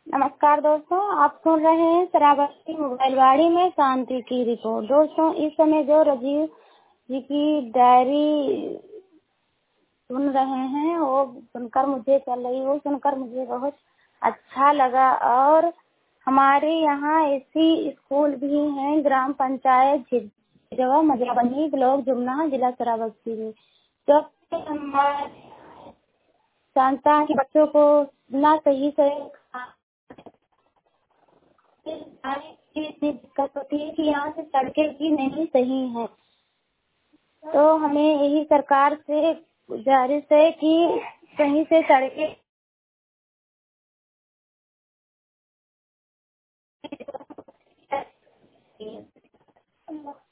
नमस्कार दोस्तों, आप सुन रहे हैं श्रावस्ती मोबाइलवाड़ी में शांति की रिपोर्ट। दोस्तों, इस समय जो राजीव जी की डायरी सुन रहे हैं वो सुनकर मुझे बहुत अच्छा लगा। और हमारे यहाँ ऐसी स्कूल भी हैं, ग्राम पंचायत झिझवा मजराबनी ब्लॉक जुमना जिला श्रावस्ती में, जो हमारे संस्था के बच्चों को ना सही से इतनी दिक्कत होती है कि यहाँ से सड़कें भी नहीं सही हैं। तो हमें यही सरकार से गुजारिश है कि कहीं से सड़कें